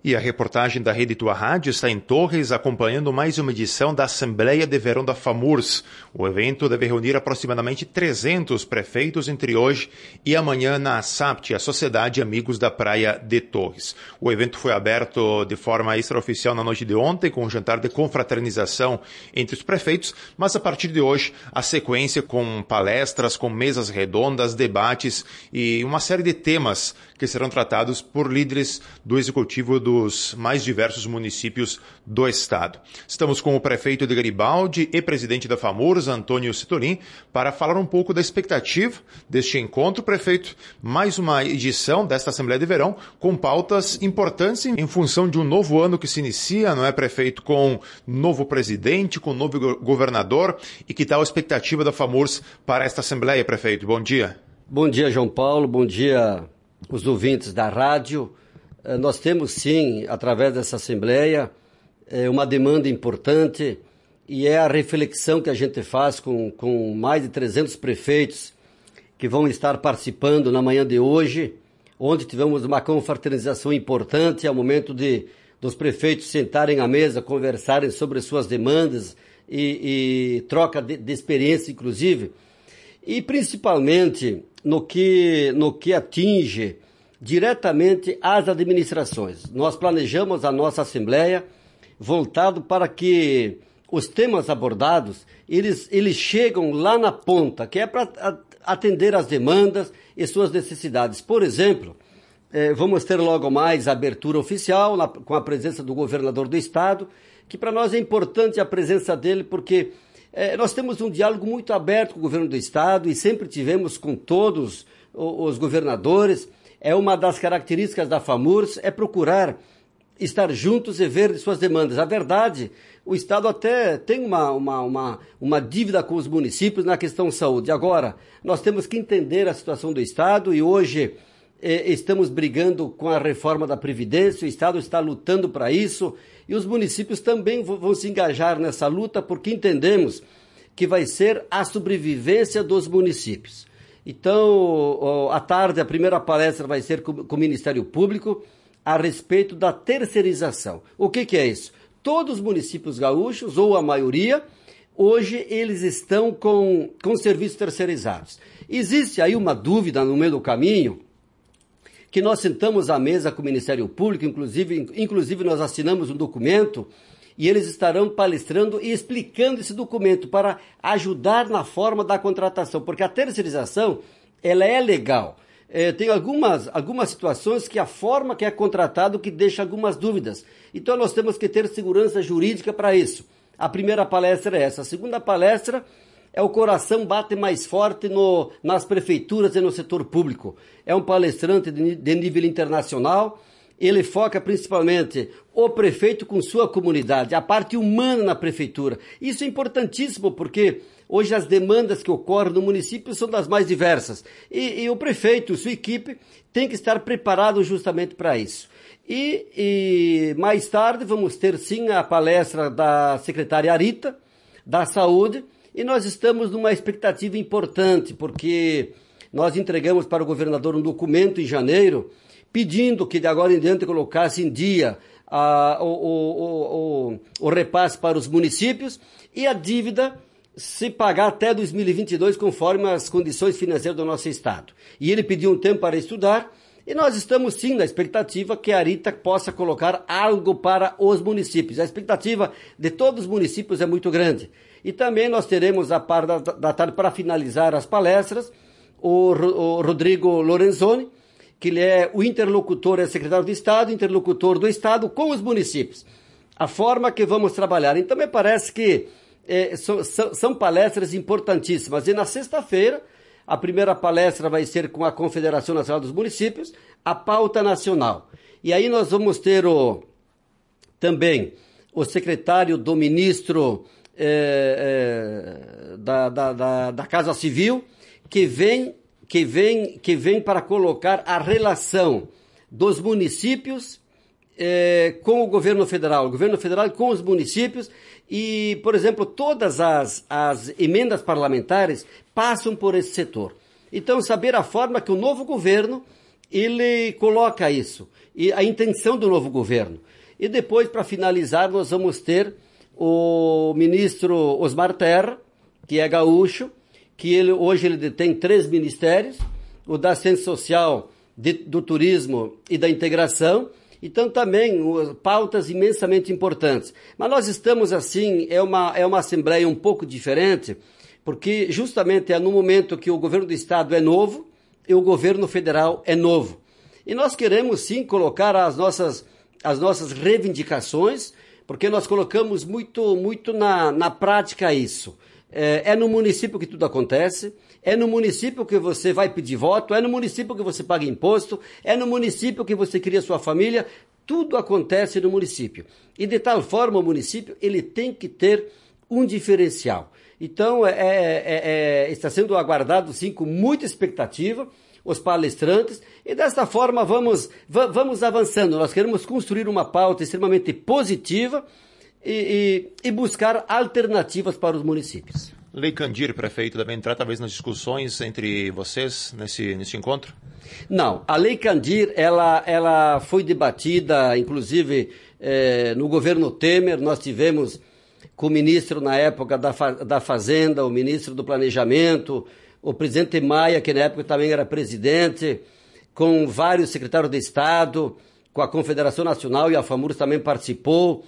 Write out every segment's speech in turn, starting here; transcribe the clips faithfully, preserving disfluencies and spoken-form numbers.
E a reportagem da Rede Tua Rádio está em Torres, acompanhando mais uma edição da Assembleia de Verão da FAMURS. O evento deve reunir aproximadamente trezentos prefeitos entre hoje e amanhã na SAPT, a Sociedade Amigos da Praia de Torres. O evento foi aberto de forma extraoficial na noite de ontem, com um jantar de confraternização entre os prefeitos, mas a partir de hoje, a sequência com palestras, com mesas redondas, debates e uma série de temas que serão tratados por líderes do Executivo dos mais diversos municípios do estado. Estamos com o prefeito de Garibaldi e presidente da FAMURS, Antônio Citolin, para falar um pouco da expectativa deste encontro. Prefeito, mais uma edição desta Assembleia de Verão com pautas importantes em função de um novo ano que se inicia, não é, prefeito? Com novo presidente, com novo governador. E que tal a expectativa da FAMURS para esta Assembleia, prefeito? Bom dia. Bom dia, João Paulo. Bom dia, os ouvintes da rádio. Nós temos, sim, através dessa Assembleia, uma demanda importante e é a reflexão que a gente faz com, com mais de trezentos prefeitos que vão estar participando na manhã de hoje, onde tivemos uma confraternização importante, é o momento de dos prefeitos sentarem à mesa, conversarem sobre suas demandas e, e troca de, de experiência, inclusive, e principalmente no que, no que atinge diretamente às administrações. Nós planejamos a nossa Assembleia voltado para que os temas abordados, eles, eles chegam lá na ponta, que é para atender às demandas e suas necessidades. Por exemplo, eh, vamos ter logo mais a abertura oficial na, com a presença do governador do estado, que para nós é importante a presença dele porque eh, nós temos um diálogo muito aberto com o governo do estado e sempre tivemos com todos os governadores. É uma das características da FAMURS, é procurar estar juntos e ver suas demandas. A verdade, o Estado até tem uma, uma, uma, uma dívida com os municípios na questão saúde. Agora, nós temos que entender a situação do Estado e hoje eh, estamos brigando com a reforma da Previdência, o Estado está lutando para isso e os municípios também vão se engajar nessa luta porque entendemos que vai ser a sobrevivência dos municípios. Então, à tarde, a primeira palestra vai ser com o Ministério Público a respeito da terceirização. O que, que é isso? Todos os municípios gaúchos, ou a maioria, hoje eles estão com, com serviços terceirizados. Existe aí uma dúvida no meio do caminho, que nós sentamos à mesa com o Ministério Público, inclusive, inclusive nós assinamos um documento, e eles estarão palestrando e explicando esse documento para ajudar na forma da contratação, porque a terceirização, ela é legal. É, tem algumas, algumas situações que a forma que é contratado que deixa algumas dúvidas. Então nós temos que ter segurança jurídica para isso. A primeira palestra é essa. A segunda palestra é o coração bate mais forte no, nas prefeituras e no setor público. É um palestrante de, de nível internacional. Ele foca principalmente o prefeito com sua comunidade, a parte humana na prefeitura. Isso é importantíssimo porque hoje as demandas que ocorrem no município são das mais diversas. E, e o prefeito, sua equipe, tem que estar preparado justamente para isso. E, e mais tarde vamos ter sim a palestra da secretária Arita, da Saúde, e nós estamos numa expectativa importante, porque nós entregamos para o governador um documento em janeiro, pedindo que de agora em diante colocasse em dia ah, o, o, o, o repasse para os municípios e a dívida se pagar até dois mil e vinte e dois, conforme as condições financeiras do nosso estado. E ele pediu um tempo para estudar e nós estamos sim na expectativa que a Arita possa colocar algo para os municípios. A expectativa de todos os municípios é muito grande. E também nós teremos a par da, da tarde para finalizar as palestras o, o Rodrigo Lorenzoni, que ele é o interlocutor, é secretário de Estado, interlocutor do Estado com os municípios. A forma que vamos trabalhar. Então, me parece que é, são, são palestras importantíssimas. E na sexta-feira, a primeira palestra vai ser com a Confederação Nacional dos Municípios, a pauta nacional. E aí nós vamos ter o, também o secretário do ministro é, é, da, da, da, da Casa Civil, que vem... Que vem, que vem para colocar a relação dos municípios eh, com o governo federal, o governo federal com os municípios e, por exemplo, todas as, as emendas parlamentares passam por esse setor. Então, saber a forma que o novo governo ele coloca isso, e a intenção do novo governo. E depois, para finalizar, nós vamos ter o ministro Osmar Terra, que é gaúcho, que ele, hoje ele detém três ministérios, o da Assistência Social, de, do Turismo e da Integração, então também pautas imensamente importantes. Mas nós estamos assim, é uma, é uma assembleia um pouco diferente, porque justamente é no momento que o governo do Estado é novo e o governo federal é novo. E nós queremos sim colocar as nossas, as nossas reivindicações, porque nós colocamos muito, muito na, na prática isso. É, é no município que tudo acontece, é no município que você vai pedir voto, é no município que você paga imposto, é no município que você cria sua família, tudo acontece no município. E de tal forma o município ele tem que ter um diferencial. Então é, é, é, está sendo aguardado sim com muita expectativa os palestrantes e desta forma vamos, vamos avançando. Nós queremos construir uma pauta extremamente positiva e, e, e buscar alternativas para os municípios. Lei Candir, prefeito, deve entrar talvez nas discussões entre vocês nesse, nesse encontro? Não, a Lei Candir ela, ela foi debatida, inclusive eh, no governo Temer. Nós tivemos com o ministro na época da, da Fazenda, o ministro do Planejamento, o presidente Maia, que na época também era presidente, com vários secretários de Estado, com a Confederação Nacional, e a FAMURS também participou,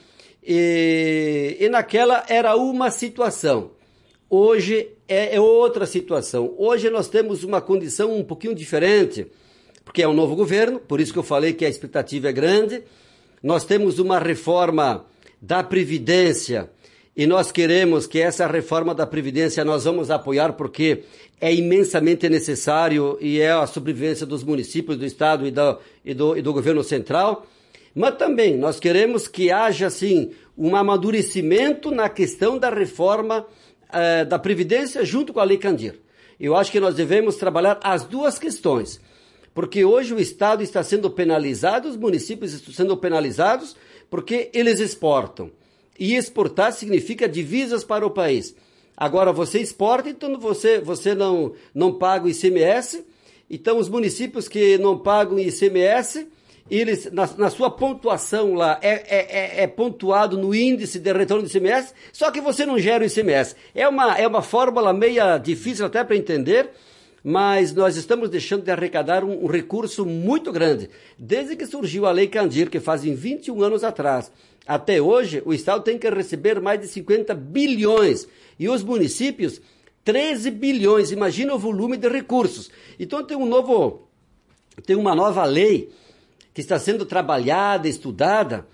e, e naquela era uma situação. Hoje é, é outra situação. Hoje nós temos uma condição um pouquinho diferente, porque é um novo governo, por isso que eu falei que a expectativa é grande. Nós temos uma reforma da Previdência, e nós queremos que essa reforma da Previdência nós vamos apoiar, porque é imensamente necessário e é a sobrevivência dos municípios, do Estado e do, e do, e do governo central. Mas também nós queremos que haja, assim, um amadurecimento na questão da reforma eh, da Previdência junto com a Lei Candir. Eu acho que nós devemos trabalhar as duas questões, porque hoje o Estado está sendo penalizado, os municípios estão sendo penalizados porque eles exportam. E exportar significa divisas para o país. Agora você exporta, então você, você não, não paga o I C M S. Então os municípios que não pagam I C M S, eles, na, na sua pontuação lá, é, é, é pontuado no índice de retorno do I C M S, só que você não gera o I C M S. É uma, é uma fórmula meio difícil até para entender, mas nós estamos deixando de arrecadar um, um recurso muito grande. Desde que surgiu a Lei Candir, que fazem vinte e um anos atrás, até hoje, o Estado tem que receber mais de cinquenta bilhões e os municípios treze bilhões. Imagina o volume de recursos. Então tem um novo, tem uma nova lei que está sendo trabalhada, estudada,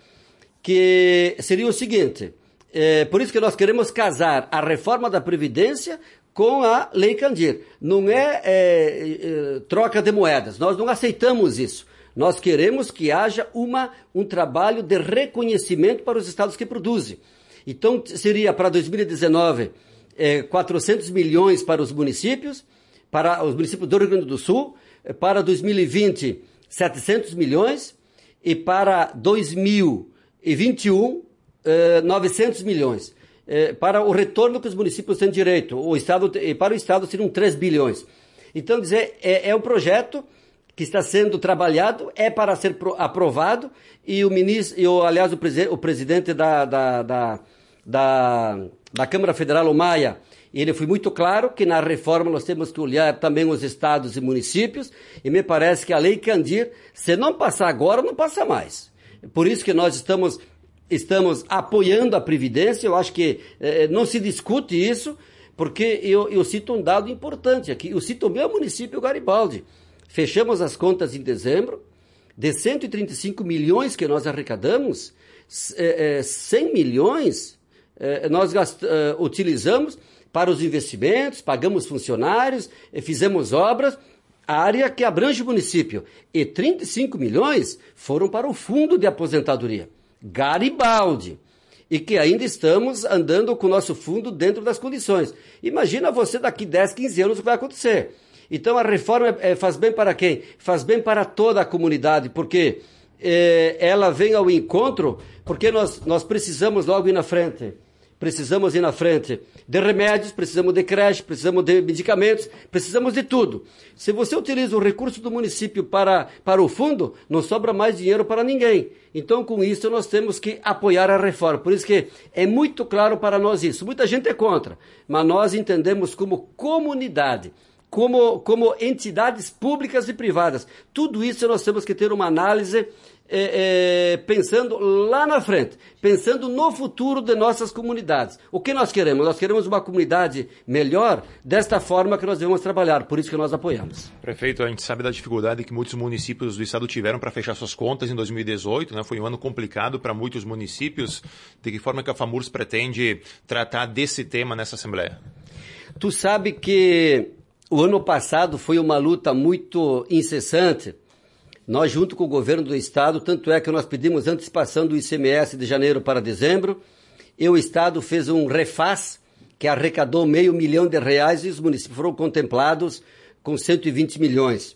que seria o seguinte, é, por isso que nós queremos casar a reforma da Previdência com a Lei Candir. Não é, é, é troca de moedas, nós não aceitamos isso. Nós queremos que haja uma, um trabalho de reconhecimento para os estados que produzem. Então, seria para dois mil e dezenove, é, quatrocentos milhões para os municípios, para os municípios do Rio Grande do Sul, para dois mil e vinte, setecentos milhões, e para dois mil e vinte e um, é, novecentos milhões. É, para o retorno que os municípios têm direito, o estado, e para o Estado seriam três bilhões. Então, dizer, é, é um projeto que está sendo trabalhado, é para ser aprovado, e o ministro, e o, aliás, o, presi o presidente da, da, da, da, da Câmara Federal, o Maia, ele foi muito claro que na reforma nós temos que olhar também os estados e municípios, e me parece que a Lei Candir, se não passar agora, não passa mais. Por isso que nós estamos, estamos apoiando a Previdência. Eu acho que eh, não se discute isso, porque eu, eu cito um dado importante aqui, eu cito o meu município, Garibaldi. Fechamos as contas em dezembro, de cento e trinta e cinco milhões que nós arrecadamos, cem milhões nós gast, utilizamos para os investimentos, pagamos funcionários, fizemos obras, a área que abrange o município. E trinta e cinco milhões foram para o fundo de aposentadoria, Garibaldi, e que ainda estamos andando com o nosso fundo dentro das condições. Imagina você daqui dez, quinze anos o que vai acontecer. Então a reforma é, faz bem para quem? Faz bem para toda a comunidade, porque é, ela vem ao encontro, porque nós, nós precisamos logo ir na frente precisamos ir na frente de remédios, precisamos de creche, precisamos de medicamentos, precisamos de tudo. Se você utiliza o recurso do município para, para o fundo, não sobra mais dinheiro para ninguém. Então, com isso, nós temos que apoiar a reforma. Por isso que é muito claro para nós isso. Muita gente é contra, mas nós entendemos como comunidade, como, como entidades públicas e privadas. Tudo isso nós temos que ter uma análise É, é, pensando lá na frente, pensando no futuro de nossas comunidades. O que nós queremos? Nós queremos uma comunidade melhor, desta forma que nós devemos trabalhar, por isso que nós apoiamos. Prefeito, a gente sabe da dificuldade que muitos municípios do estado tiveram para fechar suas contas em dois mil e dezoito, né? Foi um ano complicado para muitos municípios. De que forma que a FAMURS pretende tratar desse tema nessa Assembleia? Tu sabe que o ano passado foi uma luta muito incessante. Nós, junto com o governo do estado, tanto é que nós pedimos antecipação do I C M S de janeiro para dezembro, e o estado fez um refaz, que arrecadou meio milhão de reais, e os municípios foram contemplados com cento e vinte milhões.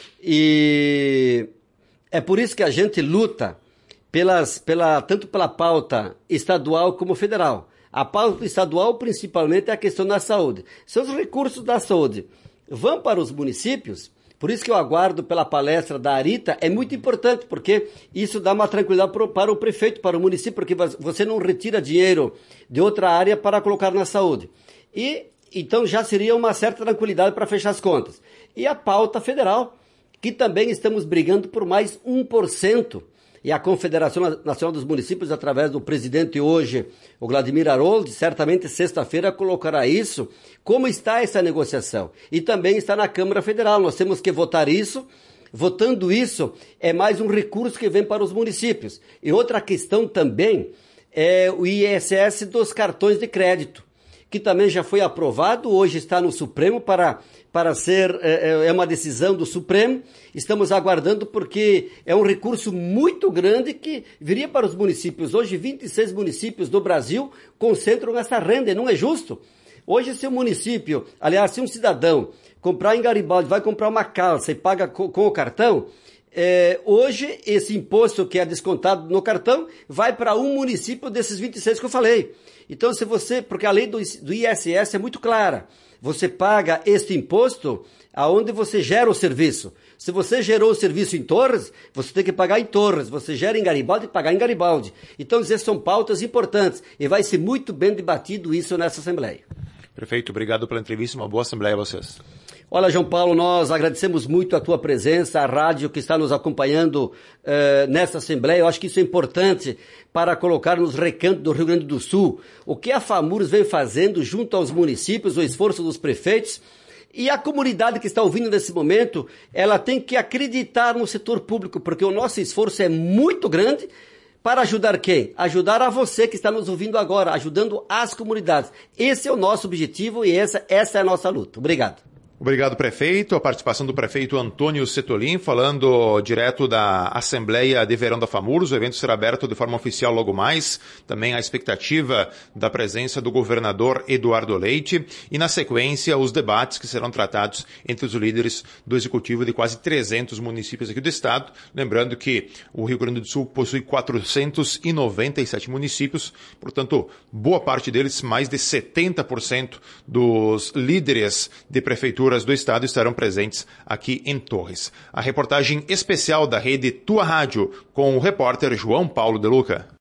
E é por isso que a gente luta, pelas, pela, tanto pela pauta estadual como federal. A pauta estadual, principalmente, é a questão da saúde. Se os recursos da saúde vão para os municípios, por isso que eu aguardo pela palestra da Arita, é muito importante, porque isso dá uma tranquilidade para o prefeito, para o município, porque você não retira dinheiro de outra área para colocar na saúde. E então já seria uma certa tranquilidade para fechar as contas. E a pauta federal, que também estamos brigando por mais um por cento. E a Confederação Nacional dos Municípios, através do presidente hoje, o Vladimir Harold, certamente sexta-feira colocará isso, como está essa negociação. E também está na Câmara Federal, nós temos que votar isso. Votando isso, é mais um recurso que vem para os municípios. E outra questão também é o I S S dos cartões de crédito, que também já foi aprovado, hoje está no Supremo para, para ser, é, é uma decisão do Supremo. Estamos aguardando porque é um recurso muito grande que viria para os municípios. Hoje, vinte e seis municípios do Brasil concentram essa renda e não é justo. Hoje, se o município, aliás, se um cidadão comprar em Garibaldi, vai comprar uma calça e paga com, com o cartão, é, hoje esse imposto que é descontado no cartão vai para um município desses vinte e seis que eu falei. Então, se você, porque a lei do, do I S S é muito clara, você paga este imposto aonde você gera o serviço. Se você gerou o serviço em Torres, você tem que pagar em Torres. Você gera em Garibaldi, pagar em Garibaldi. Então, essas são pautas importantes e vai ser muito bem debatido isso nessa Assembleia. Prefeito, obrigado pela entrevista. Uma boa Assembleia a vocês. Olha, João Paulo, nós agradecemos muito a tua presença, a rádio que está nos acompanhando uh, nessa Assembleia. Eu acho que isso é importante para colocar nos recantos do Rio Grande do Sul o que a FAMURS vem fazendo junto aos municípios, o esforço dos prefeitos. E a comunidade que está ouvindo nesse momento, ela tem que acreditar no setor público, porque o nosso esforço é muito grande para ajudar quem? Ajudar a você que está nos ouvindo agora, ajudando as comunidades. Esse é o nosso objetivo e essa, essa é a nossa luta. Obrigado. Obrigado, prefeito. A participação do prefeito Antônio Setolin, falando direto da Assembleia de Verão da FAMURS. O evento será aberto de forma oficial logo mais. Também a expectativa da presença do governador Eduardo Leite. E, na sequência, os debates que serão tratados entre os líderes do executivo de quase trezentos municípios aqui do estado. Lembrando que o Rio Grande do Sul possui quatrocentos e noventa e sete municípios. Portanto, boa parte deles, mais de setenta por cento dos líderes de prefeitura do estado estarão presentes aqui em Torres. A reportagem especial da rede Tua Rádio com o repórter João Paulo de Luca.